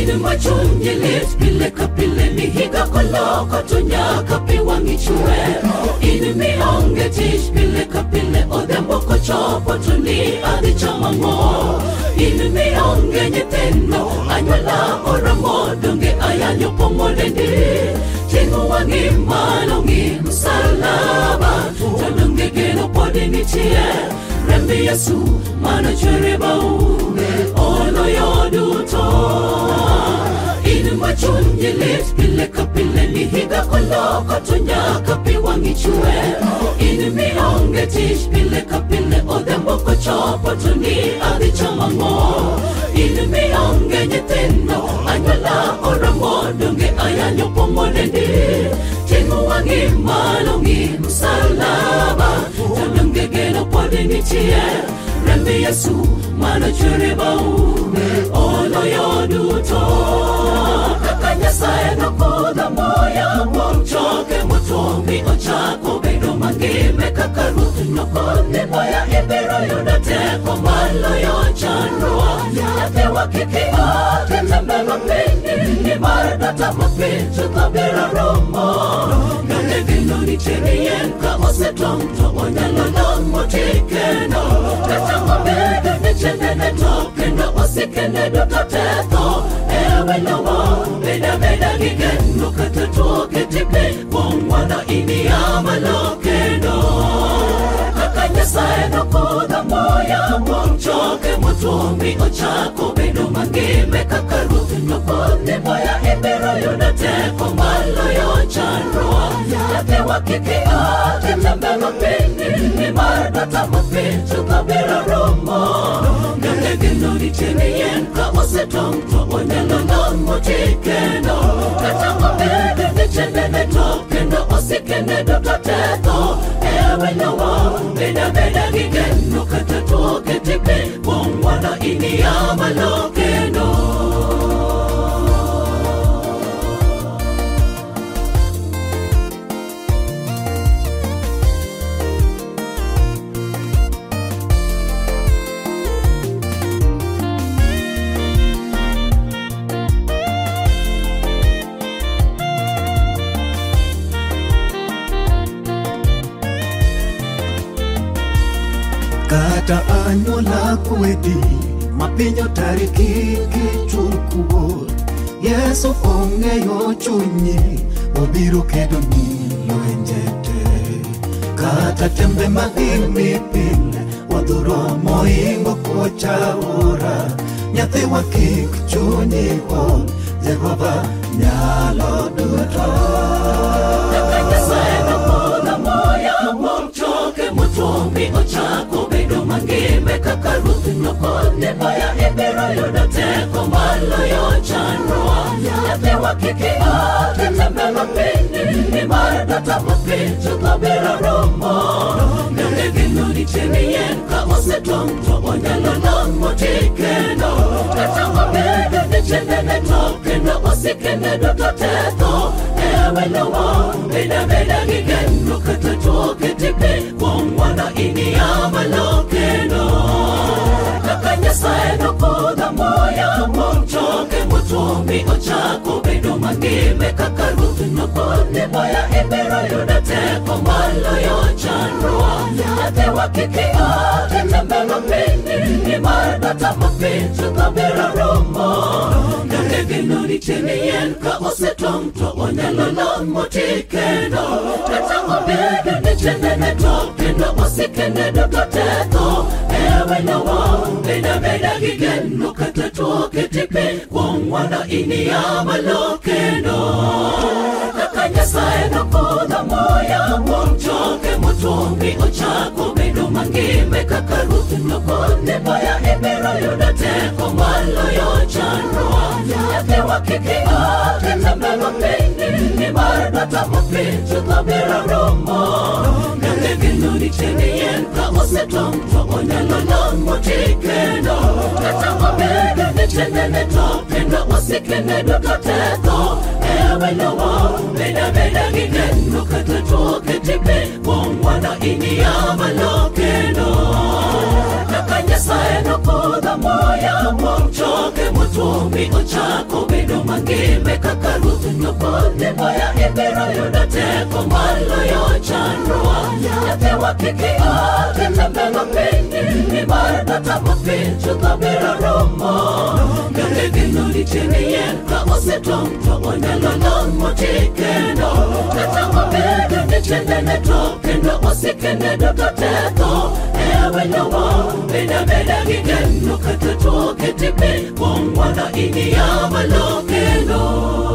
inu machunye lit pile kapile mihiga koloko tunyaka piwangichue inu mionge tish pile kapile odembo kochopo tuni adi chamango inu mionge nyetendo anyola oramo donge ayanyo pomolendi tingu wangi malongi msalaba tanunge geno podi nitie rembi Yesu mana cherebau ono yoduto inu machunye lit pile kapile mihiga koloko tunyaka piwangichue inu mionge tish pile kapile odembo kochopo tuni adi chamango inu mionge nyetendo anyola oramo donge ayanyo pomolendi tingu wangi malongi msalaba tanunge geno podi nitie rembi Yesu mana cherebau ono yoduto kakanya saeno koda moya mchoke mutombi ochako bedo mangime kakarutu nokone moya ebero yodate komalo yochanroa yatewa kikio tetembe mapeni ni maradata mapecho tabera romo nane vino ni cheni yenka ose tomto onyalo lomo tikeno katango bedo ni chenene tokendo ose kene dototeto ewe lomo beda gigeno katatoke tipe wongwana ini amalokeno kakanya saeno koda moya mchoke mutombi ochako bedo mangime kakarutu nokone moya ebero yodate komalo yochanroa yatewa kikio tetembe mapeni ni maradata mapecho kabera romo nangegeno ni cheni yenka ose tomto onyalo lomo tikeno katango bedo ni chenene tokendo ose kene dototeto ewe lowo beda gigeno katatoke tipe wongwana ini amalokeno Kata anyola kwedi mapinyo tariki kichulkubo Yesu ongeyo chunyi obiro kedo nilo enjete Kata tembe magimi pile wadhuro moingo kocha ora Nyathi wakik chunyi on Jehova nyalo duto Nakanya saeno koda moya mchoke mutombi ochako bedo mangime kakarutu nokone moya ebero yodate komalo yochanroa yatewa kikio tetembe mapeni ni maradata mapecho kabera romo nangegeno ni cheni yenka ose tomto onyalo lomo tikeno katango bedo ni chenene tokendo ose kene dototeto ewe lowo beda gigeno katatoke tipe wongwana ini amalokeno kakanya saeno koda moya mchoke mutombi ochako bedo mangime kakarutu nokone moya ebero yodate komalo yochanroa yatewa kikio tetembe mapeni ni maradata mapecho kabera romo nangegeno ni cheni yenka ose tomto onyalo lomo tikeno katango bedo ni chenene tokendo ose kene dototeto ewe lowo beda gigeno katatoke tipe wongwana ini amalokeno kakanya saeno koda moya mchoke mutombi ochako bedo mangime kakarutu nokone moya ebero yodate komalo yochanroa yatewa kikio tetembe mapeni ni maradata mapecho kabera romo nangegeno ni cheni yenka ose tomto onyalo lomo tikeno katango bedo ni chenene tokendo ose kene dototeto ewe lowo beda gigeno katatoke tipe wongwana ini amalokeno kakanya saeno koda moya mchoke mutombi ochako mangime kakaruth nyokode moya ibiro yudo teko maloyo chandruok. Nyathi wa kiki kata mbelo piny nimar datamo piny chutho biro rumo. Donge gino nitie ni yien ka osetong' to onyalo lamo tikendo. Kata obedo ni tiendene to kendo osikene duto teko. Ewe nyowo beda gi geno kata tuo keti piny kuom mondo ini yamalo kendo.